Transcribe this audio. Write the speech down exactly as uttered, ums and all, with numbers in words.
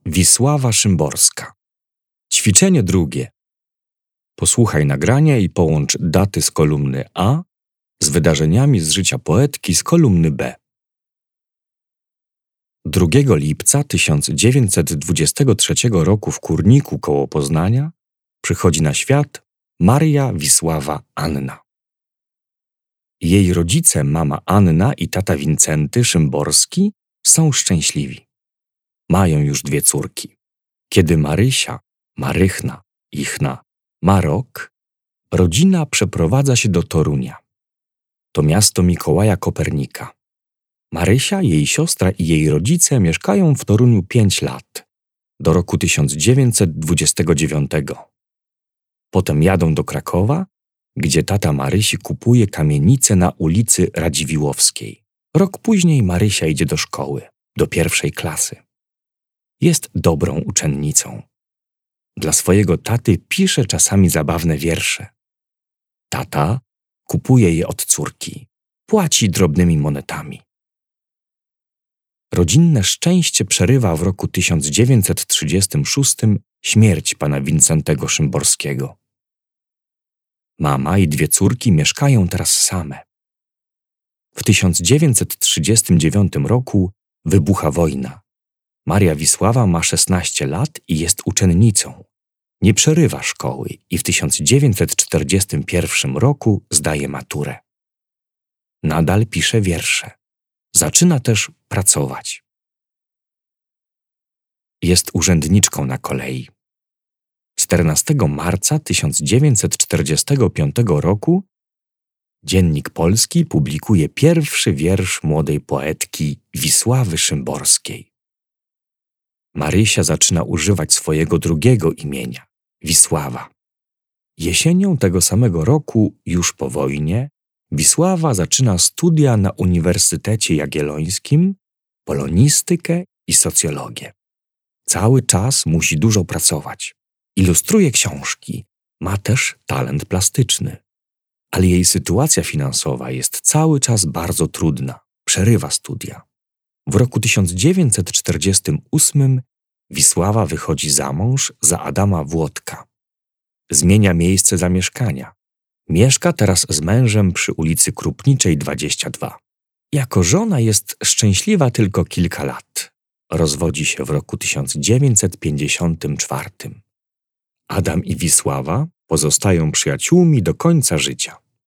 Wisława Szymborska. Ćwiczenie drugie. Posłuchaj nagrania i połącz daty z kolumny A z wydarzeniami z życia poetki z kolumny B. drugiego lipca tysiąc dziewięćset dwudziestego trzeciego roku w Kurniku koło Poznania przychodzi na świat Maria Wisława Anna. Jej rodzice, mama Anna i tata Wincenty Szymborski, są szczęśliwi. Mają już dwie córki. Kiedy Marysia, Marychna, Ichna ma rok, rodzina przeprowadza się do Torunia. To miasto Mikołaja Kopernika. Marysia, jej siostra i jej rodzice mieszkają w Toruniu pięć lat, do roku tysiąc dziewięćset dwudziestego dziewiątego. Potem jadą do Krakowa, gdzie tata Marysi kupuje kamienicę na ulicy Radziwiłłowskiej. Rok później Marysia idzie do szkoły, do pierwszej klasy. Jest dobrą uczennicą. Dla swojego taty pisze czasami zabawne wiersze. Tata kupuje je od córki, płaci drobnymi monetami. Rodzinne szczęście przerywa w roku tysiąc dziewięćset trzydziestym szóstym śmierć pana Wincentego Szymborskiego. Mama i dwie córki mieszkają teraz same. W tysiąc dziewięćset trzydziestym dziewiątym roku wybucha wojna. Maria Wisława ma szesnaście lat i jest uczennicą. Nie przerywa szkoły i w tysiąc dziewięćset czterdziestym pierwszym roku zdaje maturę. Nadal pisze wiersze. Zaczyna też pracować. Jest urzędniczką na kolei. czternastego marca tysiąc dziewięćset czterdziestego piątego roku Dziennik Polski publikuje pierwszy wiersz młodej poetki Wisławy Szymborskiej. Marysia zaczyna używać swojego drugiego imienia, Wisława. Jesienią tego samego roku, już po wojnie, Wisława zaczyna studia na Uniwersytecie Jagiellońskim, polonistykę i socjologię. Cały czas musi dużo pracować. Ilustruje książki, ma też talent plastyczny. Ale jej sytuacja finansowa jest cały czas bardzo trudna, przerywa studia. W roku tysiąc dziewięćset czterdziestym ósmym Wisława wychodzi za mąż za Adama Włodka. Zmienia miejsce zamieszkania. Mieszka teraz z mężem przy ulicy Krupniczej dwadzieścia dwa. Jako żona jest szczęśliwa tylko kilka lat. Rozwodzi się w roku tysiąc dziewięćset pięćdziesiątym czwartym. Adam i Wisława pozostają przyjaciółmi do końca życia.